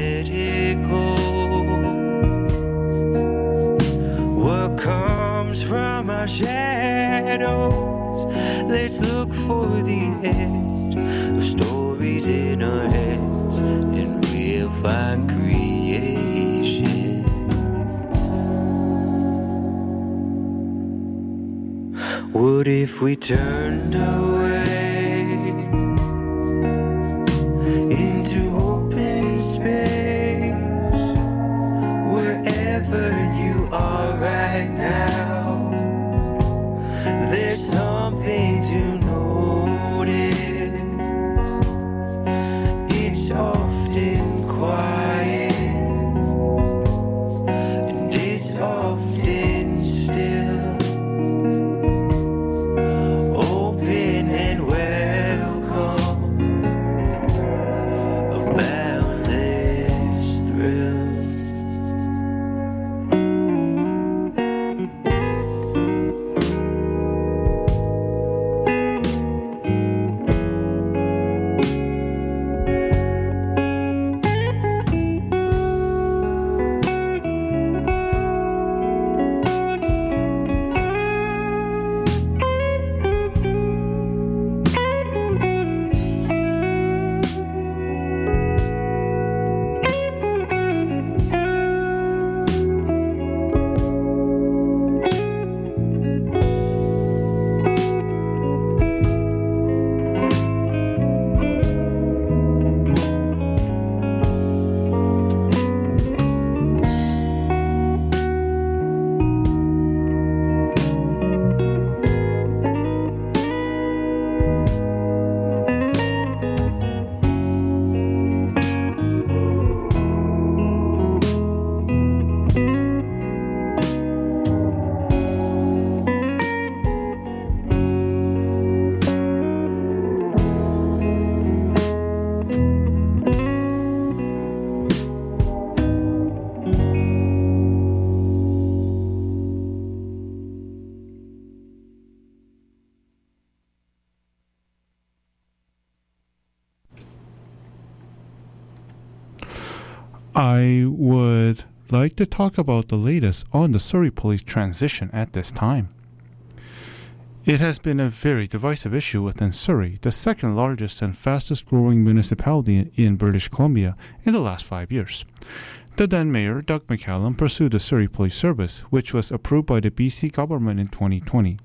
let it go. What comes from our shadows? Let's look for the edge of stories in our heads, and we'll find creation. What if we turned away into open space, wherever you are right now? There's something to notice. It's often quiet, and it's often still. I would like to talk about the latest on the Surrey Police transition at this time. It has been a very divisive issue within Surrey, the second largest and fastest growing municipality in British Columbia in the last 5 years. The then Mayor, Doug McCallum, pursued the Surrey Police Service, which was approved by the BC government in 2020.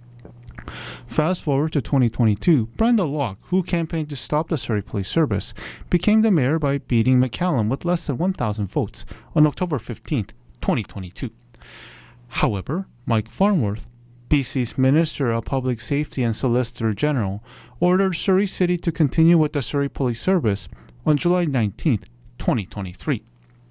Fast forward to 2022, Brenda Locke, who campaigned to stop the Surrey Police Service, became the mayor by beating McCallum with less than 1,000 votes on October 15, 2022. However, Mike Farnworth, BC's Minister of Public Safety and Solicitor General, ordered Surrey City to continue with the Surrey Police Service on July 19, 2023.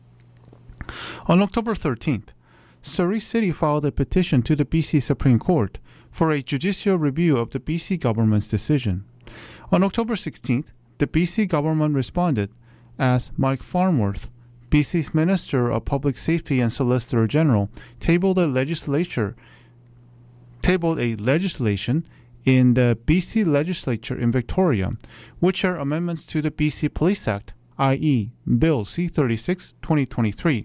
On October 13th, Surrey City filed a petition to the BC Supreme Court for a judicial review of the BC government's decision. On October 16th, the BC government responded as Mike Farnworth, BC's Minister of Public Safety and Solicitor General, tabled a legislation in the BC Legislature in Victoria, which are amendments to the BC Police Act, i.e. Bill C-36, 2023.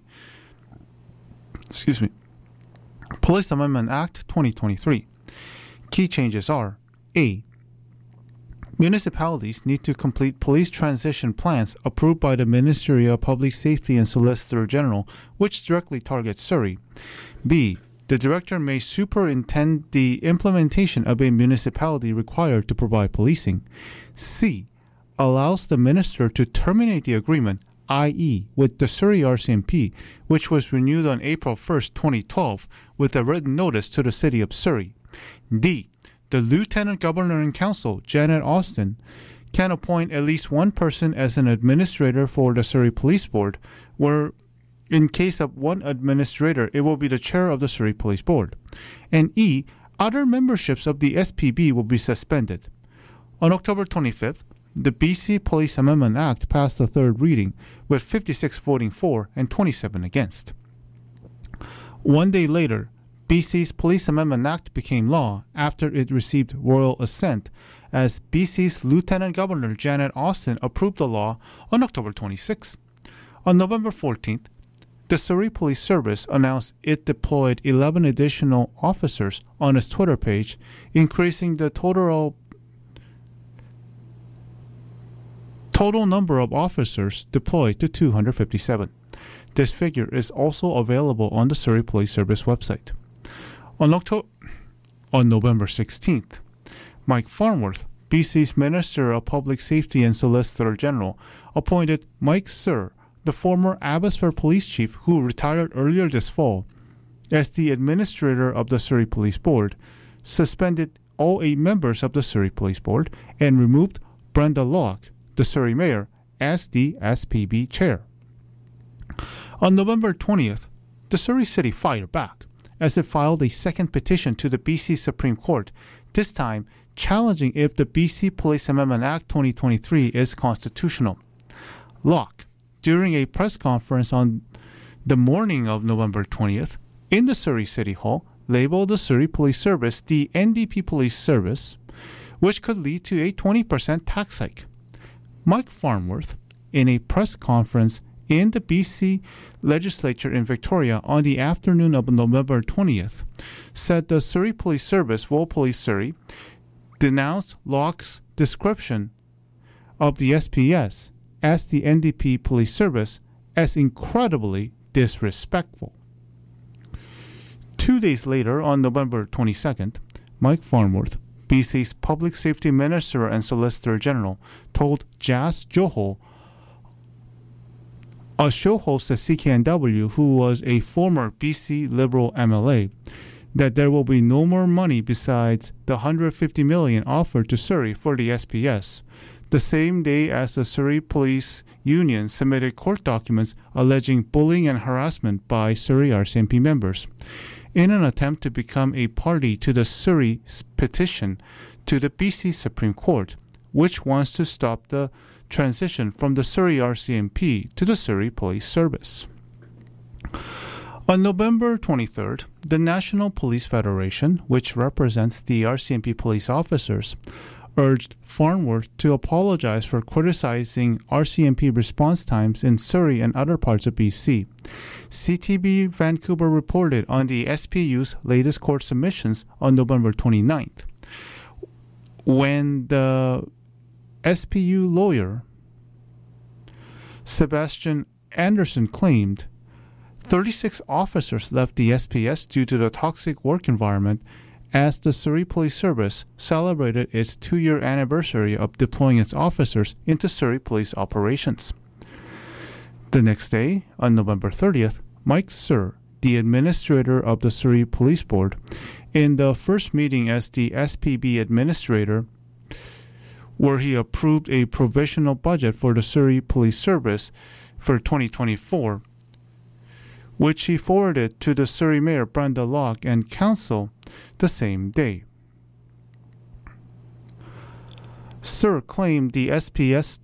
Police Amendment Act 2023. Key changes are: A. Municipalities need to complete police transition plans approved by the Ministry of Public Safety and Solicitor General, which directly targets Surrey. B. The Director may superintend the implementation of a municipality required to provide policing. C. Allows the Minister to terminate the agreement, i.e. with the Surrey RCMP, which was renewed on April 1, 2012, with a written notice to the City of Surrey. D. The Lieutenant Governor in Council, Janet Austin, can appoint at least one person as an administrator for the Surrey Police Board, where in case of one administrator, it will be the chair of the Surrey Police Board. And E. Other memberships of the SPB will be suspended. On October 25th, the BC Police Amendment Act passed the third reading, with 56 voting for and 27 against. 1 day later, BC's Police Amendment Act became law after it received royal assent, as BC's Lieutenant Governor Janet Austin approved the law on October 26. On November 14th, the Surrey Police Service announced it deployed 11 additional officers on its Twitter page, increasing the total number of officers deployed to 257. This figure is also available on the Surrey Police Service website. On November 16th, Mike Farnworth, BC's Minister of Public Safety and Solicitor General, appointed Mike Sir, the former Abbotsford Police Chief who retired earlier this fall, as the administrator of the Surrey Police Board, suspended all 8 members of the Surrey Police Board, and removed Brenda Locke, the Surrey Mayor, as the SPB Chair. On November 20th, the Surrey City fired back as it filed a second petition to the BC Supreme Court, this time challenging if the BC Police Amendment Act 2023 is constitutional. Locke, during a press conference on the morning of November 20th in the Surrey City Hall, labeled the Surrey Police Service the NDP Police Service, which could lead to a 20% tax hike. Mike Farnworth, in a press conference in the BC legislature in Victoria on the afternoon of November 20th, said the Surrey Police Service, Wool Police Surrey, denounced Locke's description of the SPS as the NDP Police Service as incredibly disrespectful. 2 days later, on November 22nd, Mike Farnworth, BC's Public Safety Minister and Solicitor General, told Jas Johal, a show host at CKNW who was a former BC Liberal MLA, that there will be no more money besides the $150 million offered to Surrey for the SPS, the same day as the Surrey Police Union submitted court documents alleging bullying and harassment by Surrey RCMP members, in an attempt to become a party to the Surrey petition to the BC Supreme Court, which wants to stop the transition from the Surrey RCMP to the Surrey Police Service. On November 23rd, the National Police Federation, which represents the RCMP police officers, urged Farnworth to apologize for criticizing RCMP response times in Surrey and other parts of BC. CTV Vancouver reported on the SPU's latest court submissions on November 29th, when the SPU lawyer Sebastian Anderson claimed 36 officers left the SPS due to the toxic work environment as the Surrey Police Service celebrated its 2-year anniversary of deploying its officers into Surrey police operations. The next day, on November 30th, Mike Sir, the administrator of the Surrey Police Board, in the first meeting as the SPB administrator, where he approved a provisional budget for the Surrey Police Service for 2024, which he forwarded to the Surrey Mayor Brenda Locke and Council the same day. Sir claimed the SPS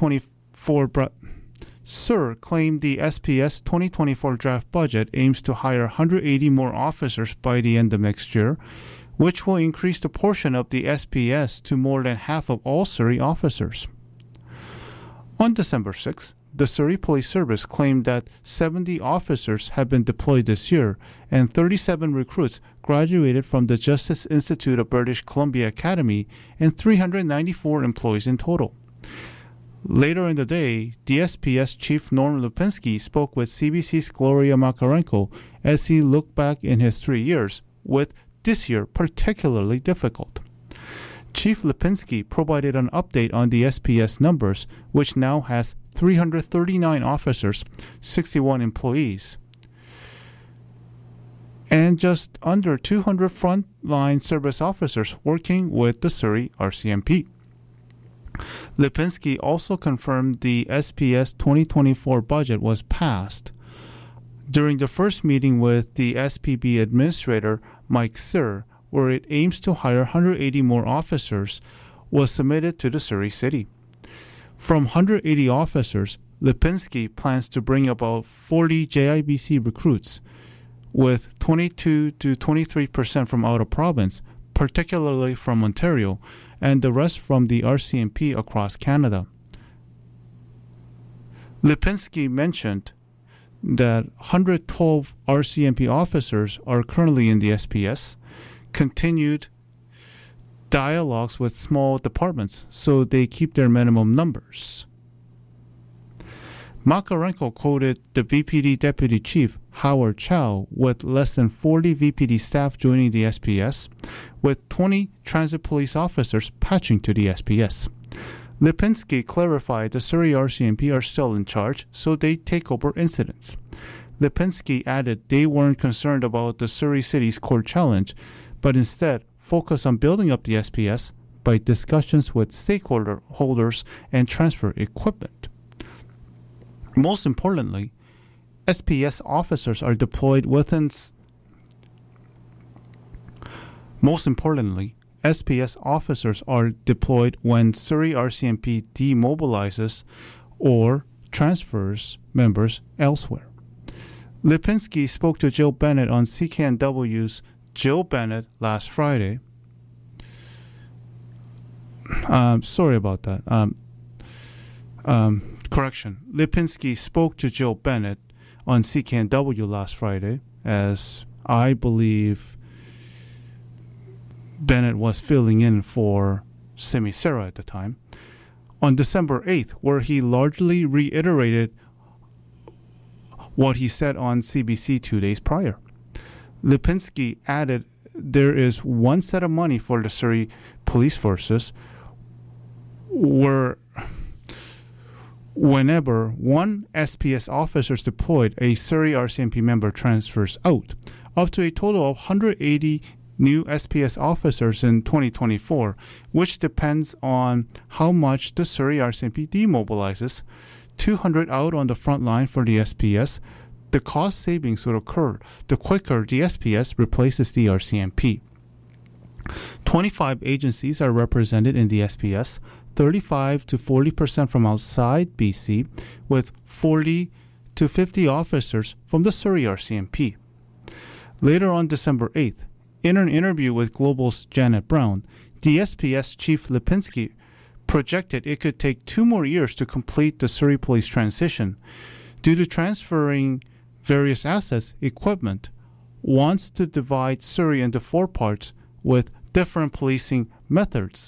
2024 draft budget aims to hire 180 more officers by the end of next year, which will increase the portion of the SPS to more than half of all Surrey officers. On December 6th, the Surrey Police Service claimed that 70 officers have been deployed this year, and 37 recruits graduated from the Justice Institute of British Columbia Academy, and 394 employees in total. Later in the day, the SPS Chief Norm Lipinski spoke with CBC's Gloria Makarenko as he looked back in his 3 years, with this year particularly difficult. Chief Lipinski provided an update on the SPS numbers, which now has 339 officers, 61 employees, and just under 200 frontline service officers working with the Surrey RCMP. Lipinski also confirmed the SPS 2024 budget was passed. During the first meeting with the SPB administrator, Mike Sir, where it aims to hire 180 more officers, was submitted to the Surrey City. From 180 officers, Lipinski plans to bring about 40 JIBC recruits, with 22 to 23% from out of province, particularly from Ontario, and the rest from the RCMP across Canada. Lipinski mentioned that 112 RCMP officers are currently in the SPS, continued dialogues with small departments so they keep their minimum numbers. Makarenko quoted the VPD Deputy Chief Howard Chow with less than 40 VPD staff joining the SPS, with 20 transit police officers patching to the SPS. Lipinski clarified the Surrey RCMP are still in charge, so they take over incidents. Lipinski added they weren't concerned about the Surrey City's core challenge, but instead focus on building up the SPS by discussions with stakeholders and transfer equipment. Most importantly, SPS officers are deployed within. Most importantly, SPS officers are deployed when Surrey RCMP demobilizes or transfers members elsewhere. Lipinski spoke to Jill Bennett on CKNW's Jill Bennett last Friday. Sorry about that. Correction. Lipinski spoke to Jill Bennett on CKNW last Friday, as I believe Bennett was filling in for Simi Sarah at the time, on December 8th, where he largely reiterated what he said on CBC 2 days prior. Lipinski added there is one set of money for the Surrey police forces whenever one SPS officer is deployed, a Surrey RCMP member transfers out, up to a total of 180 new SPS officers in 2024, which depends on how much the Surrey RCMP demobilizes. 200 out on the front line for the SPS. The cost savings will occur the quicker the SPS replaces the RCMP. 25 agencies are represented in the SPS, 35 to 40% from outside BC, with 40 to 50 officers from the Surrey RCMP. Later on December 8th, in an interview with Global's Janet Brown, the SPS Chief Lipinski projected it could take 2 more years to complete the Surrey police transition. Due to transferring various assets, equipment, wants to divide Surrey into 4 parts with different policing methods,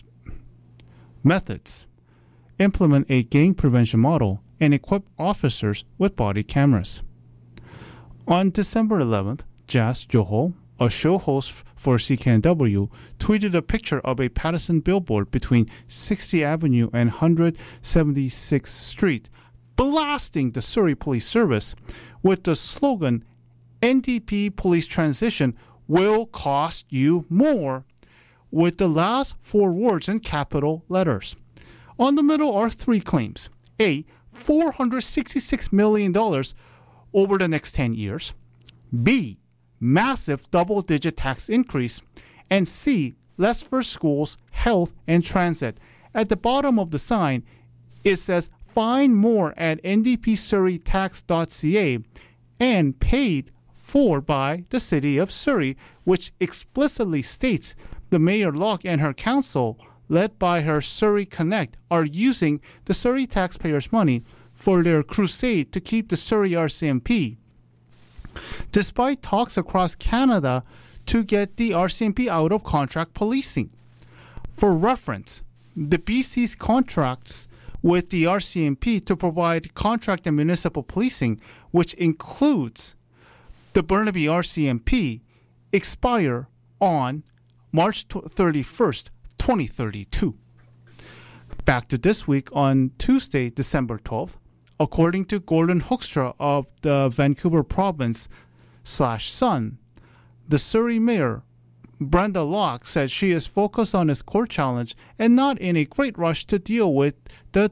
implement a gang prevention model, and equip officers with body cameras. On December 11th, Jas Joho, a show host for CKNW, tweeted a picture of a Patterson billboard between 60th Avenue and 176th Street, blasting the Surrey Police Service with the slogan, "NDP police transition will cost you more," with the last 4 words in capital letters. On the middle are 3 claims. A, $466 million over the next 10 years. B, massive double-digit tax increase. And C, less for schools, health, and transit. At the bottom of the sign, it says, "Find more at ndpsurreytax.ca," and paid for by the City of Surrey, which explicitly states the Mayor Locke and her council, led by her Surrey Connect, are using the Surrey taxpayers' money for their crusade to keep the Surrey RCMP. Despite talks across Canada to get the RCMP out of contract policing. For reference, the BC's contracts with the RCMP to provide contract and municipal policing, which includes the Burnaby RCMP, expire on March 31st, 2032. Back to this week on Tuesday, December 12th. According to Gordon Hoekstra of the Vancouver Province/Sun, the Surrey Mayor, Brenda Locke, said she is focused on his core challenge and not in a great rush to deal with the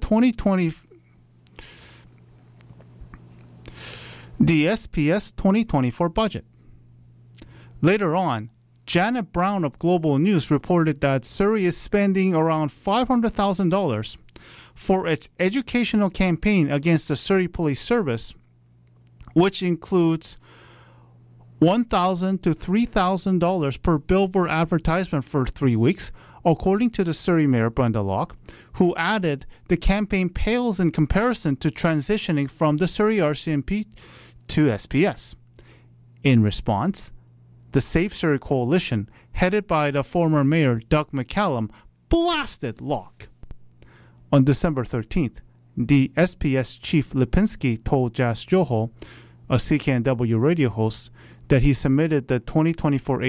SPS 2024 budget. Later on, Janet Brown of Global News reported that Surrey is spending around $500,000 for its educational campaign against the Surrey Police Service, which includes $1,000 to $3,000 per billboard advertisement for 3 weeks, according to the Surrey Mayor Brenda Locke, who added the campaign pales in comparison to transitioning from the Surrey RCMP to SPS. In response, the Safe Surrey Coalition, headed by the former mayor Doug McCallum, blasted Locke. On December 13th, the SPS chief Lipinski told Jas Johal, a CKNW radio host, that he submitted the 2024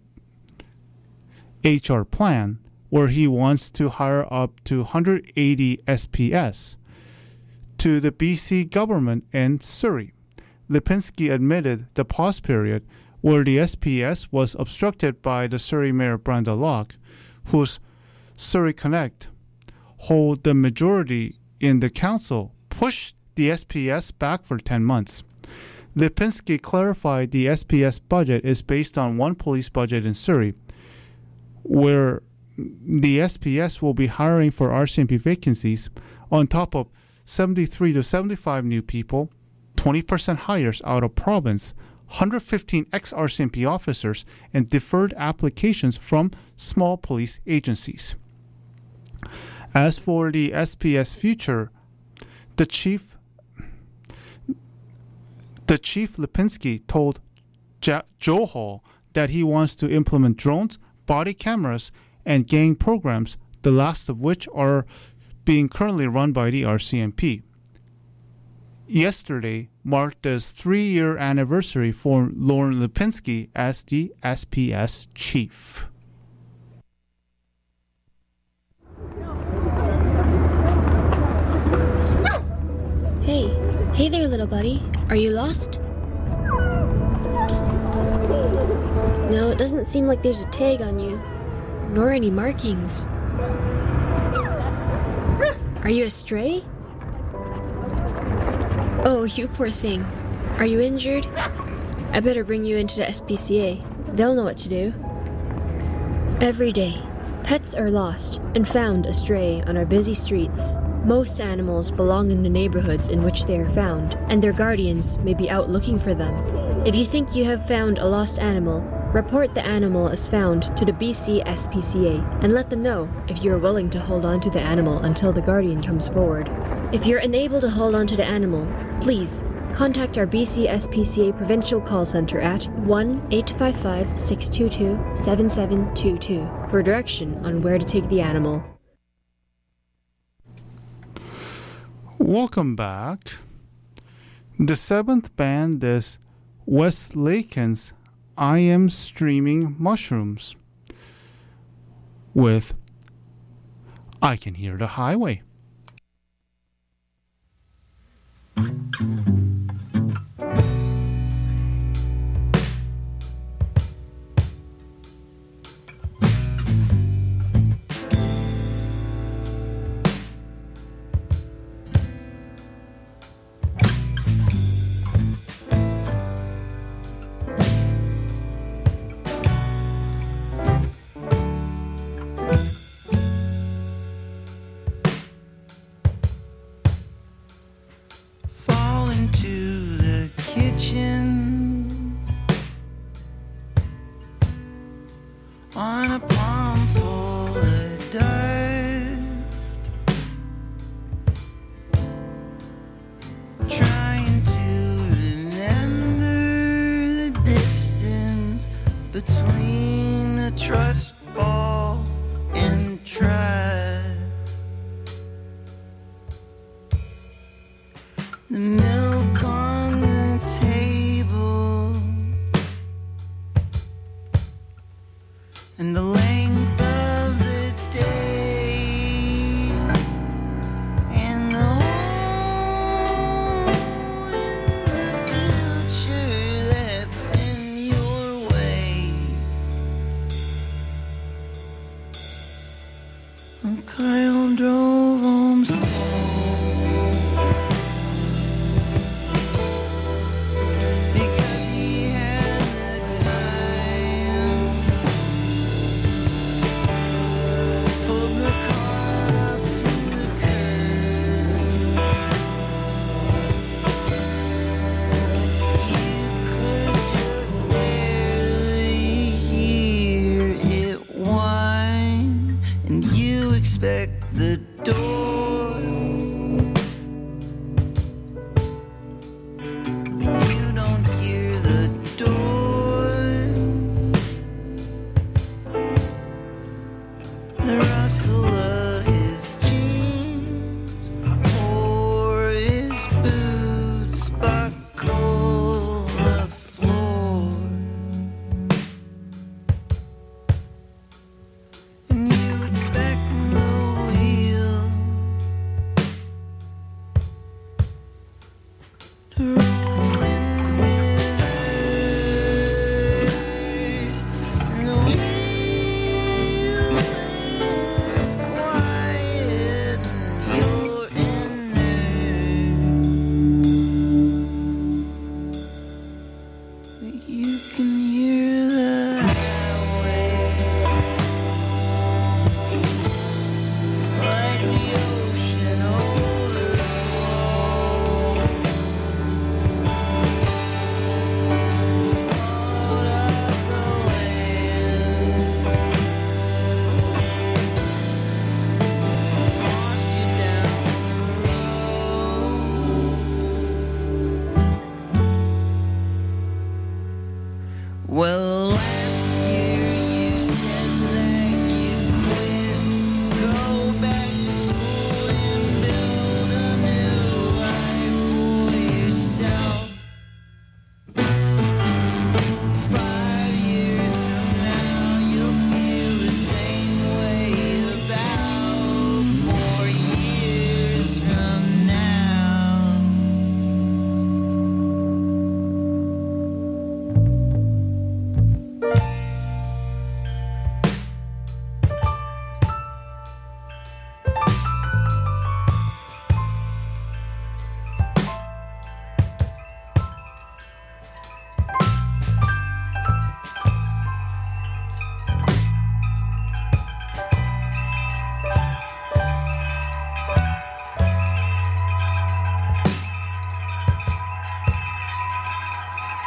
HR plan, where he wants to hire up to 180 SPS to the BC government and Surrey. Lipinski admitted the pause period where the SPS was obstructed by the Surrey Mayor Brenda Locke, whose Surrey Connect hold the majority in the council, pushed the SPS back for 10 months. Lipinski clarified the SPS budget is based on one police budget in Surrey, where the SPS will be hiring for RCMP vacancies on top of 73 to 75 new people, 20% hires out of province, 115 ex-RCMP officers, and deferred applications from small police agencies. As for the SPS future, the chief Lipinski told Johal that he wants to implement drones, body cameras, and gang programs, the last of which are being currently run by the RCMP. Yesterday marked the 3-year anniversary for Lauren Lipinski as the SPS chief. Hey there, little buddy. Are you lost? No, it doesn't seem like there's a tag on you, nor any markings. Are you a stray? Oh, you poor thing. Are you injured? I better bring you into the SPCA. They'll know what to do. Every day, pets are lost and found astray on our busy streets. Most animals belong in the neighborhoods in which they are found, and their guardians may be out looking for them. If you think you have found a lost animal, report the animal as found to the BC SPCA and let them know if you are willing to hold on to the animal until the guardian comes forward. If you're unable to hold on to the animal, please contact our BC SPCA Provincial Call Centre at 1-855-622-7722 for direction on where to take the animal. Welcome back. The seventh band is West Laken's I Am Streaming Mushrooms with I Can Hear the Highway.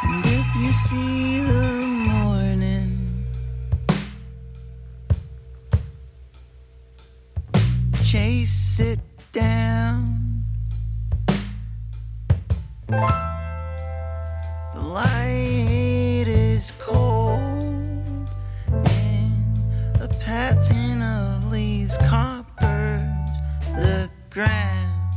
And if you see the morning, chase it down. The light is cold, and a pattern of leaves coppers the ground,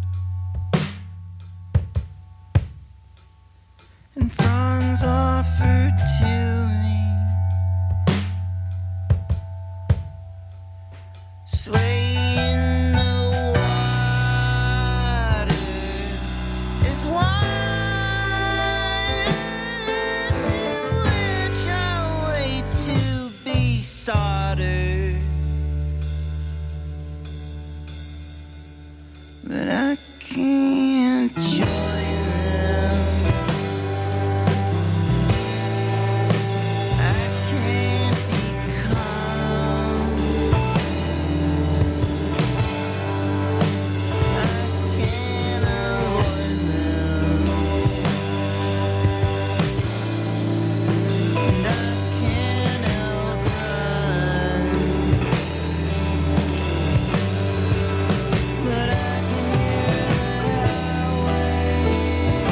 and fronds offered to me, sway in the water is wise in which I wait to be soldered, but I can't join them. I can't become. I can't avoid them, and I can't outrun, but I can hear the highway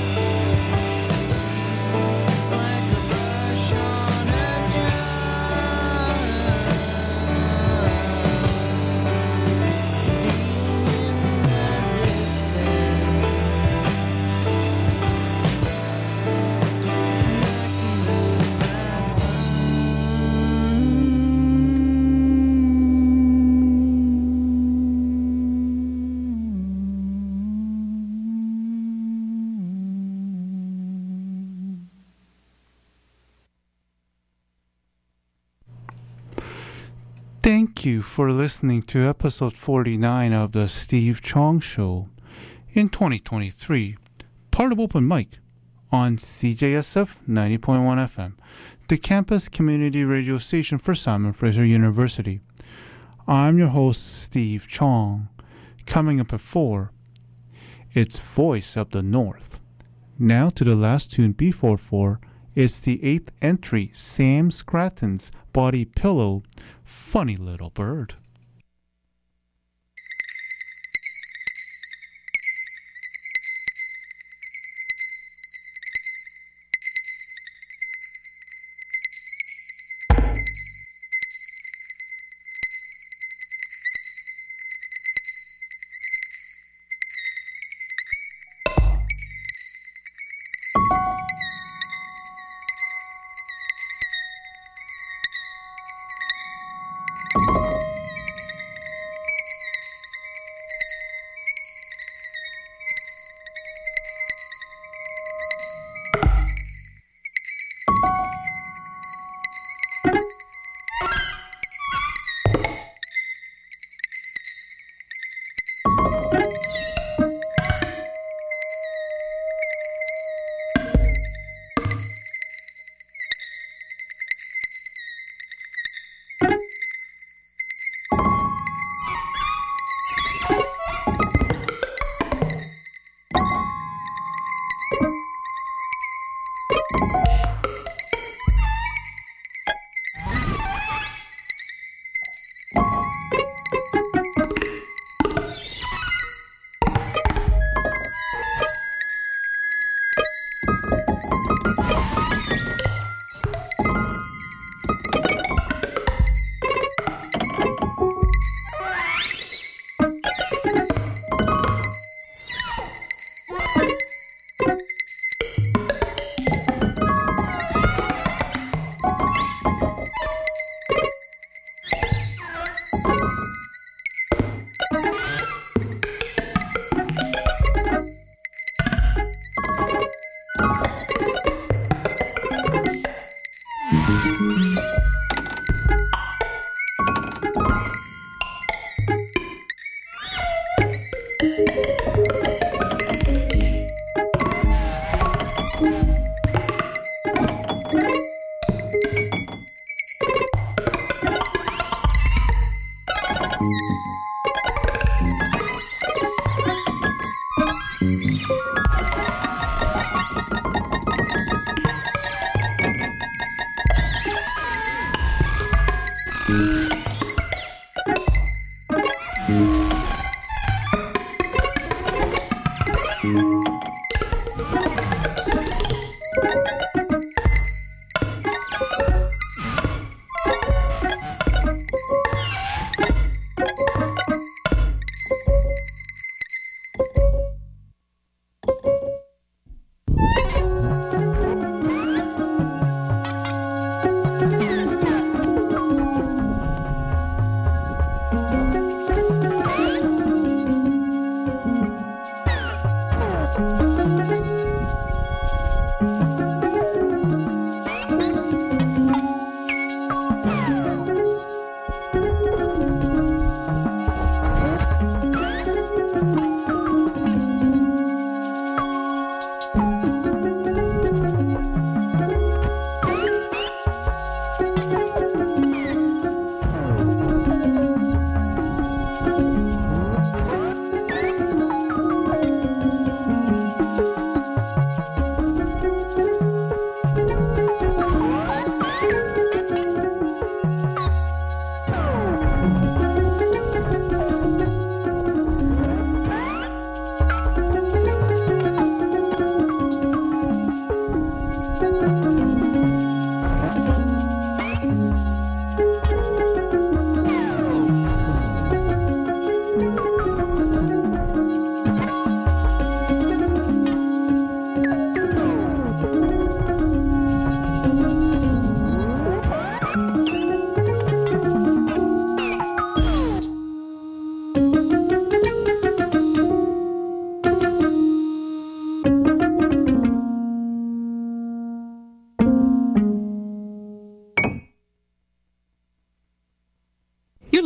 like a brush on a drum. Thank you for listening to episode 49 of the Steve Chong Show. In 2023, part of Open Mic on CJSF 90.1 FM, the campus community radio station for Simon Fraser University. I'm your host, Steve Chong. Coming up at 4, it's Voice of the North. Now to the last tune before 4, it's the 8th entry, Sam Scratton's Body Pillow, Funny Little Bird.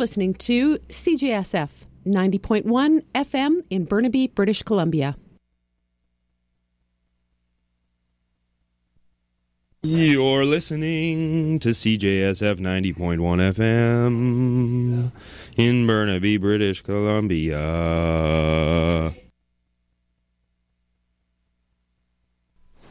listening to CJSF 90.1 FM in Burnaby, British Columbia. You're listening to CJSF 90.1 FM in Burnaby, British Columbia.